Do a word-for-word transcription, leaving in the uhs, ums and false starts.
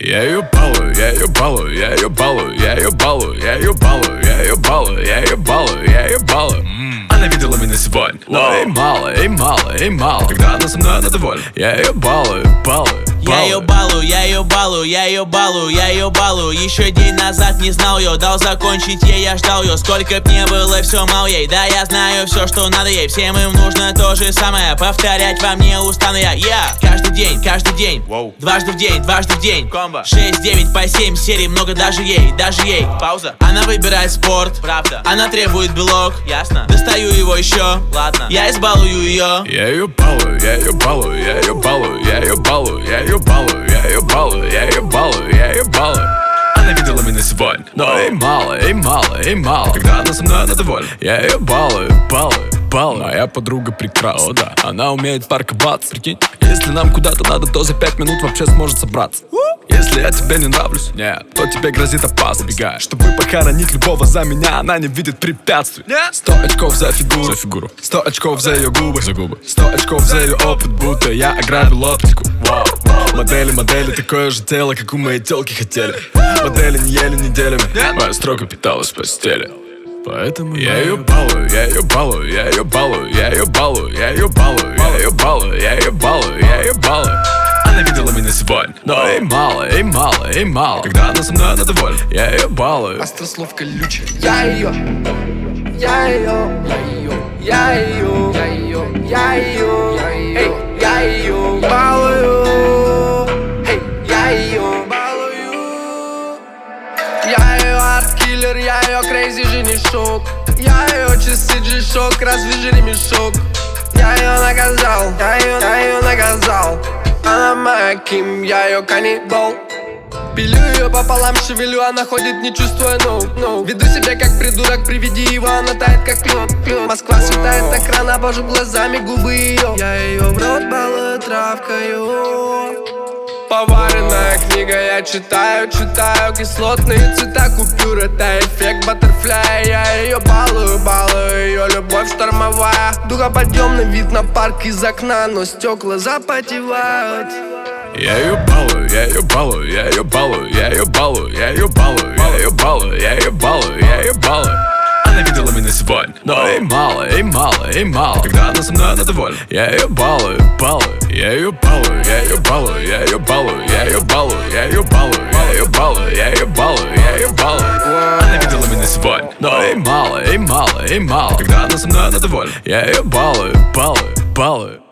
Я ее балую, я ее балую, я ее балую, я ее балую, я ее балую, я ее балую, я ее балую, я ее балую. Она видела меня сегодня, но ей мало, ей мало, ей мало. Когда она со мной, она довольна. Я ее балую, балую. Я ее балую, я ее балую, я ее балую, я ее балую. Еще день назад не знал ее, дал закончить ей, я ждал ее. Сколько б не было, все мал ей. Да, я знаю все, что надо ей. Всем им нужно то же самое. Повторять вам не устану я. Я каждый день, каждый день. Wow. Дважды в день, дважды в день. Комбо. шесть, девять по семь серий, много даже ей, даже ей. Пауза. Она выбирает спорт, правда. Она требует белок, ясно. Достаю его еще, ладно. Я избалую ее. Я ее балую, я ее балую, я ее балую, я ее балую, я ее балую, я ее балую, я ее балую, я ее балую. Она видела меня сегодня, но ей мало, ей мало, ей мало. Когда она со мной, она довольна. Я ее балую, балую, балую. Моя подруга прекрасна, о, да. Она умеет парковаться, прикинь. Если нам куда-то надо, то за пять минут вообще сможет собраться. Если я тебе не нравлюсь, нет, то тебе грозит опасность. Убегай. Чтобы похоронить любого за меня, она не видит препятствий. Сто очков за фигуру, за фигуру. Сто очков за ее губы, за губы. Сто очков за ее опыт, будто я ограбил оптику. Вау. Модели, модели, такое же тело, как у моей телки хотели. Модели не ели неделями, моя строго питалась в постели. Поэтому я ее балую, я ее балую, я ее балую, я ее балую, я ее балую, я ее балую, я ее балую, я ее балую. Она видела меня сегодня, но ей мало, ей мало, ей мало. Когда она со мной, она довольна. Я ее балую. Острослов колючий. Я ее, я ее, я ее, я ее, я ее, я ее, эй, я ее балую, эй, я ее балую. Я ее арт-киллер, я ее крейзи женишок. Я ее часы G-Shock, развяжи ремешок. Я ее наказал, я ее, я ее наказал. Она моя Ким, я ее каннибал. Пилю ее пополам, шевелю, она ходит, не чувствуя ног, no, no. Веду себя как придурок, приведи его, она тает как лед, лед. Москва светает так рано, обожу глазами губы ее. Я ее в рот балую травкою. Поваренная книга, я читаю, читаю. Кислотные цвета купюр, это эффект баттерфляя. Я ее балую, балую, ее любовь штормовая. Духоподъемный вид на парк из окна, но стекла запотевают. Я ее балую, я ее балую, я ее балую, я ее балую, я ее балую, я ее балую, я ее балую, я ее балую. Она видела меня сегодня, но ей мало, ей мало, ей мало. Когда она со мной, она довольна. Я ее балую, балую, я ее балую, я ее балую, я ее балую, я ее балую, я ее балую, я ее балую, я ее балую, я ее балую. Она видела меня сегодня, но ей мало, ей мало, ей мало. Когда она со мной, она довольна. Я ее балую, балую, балую.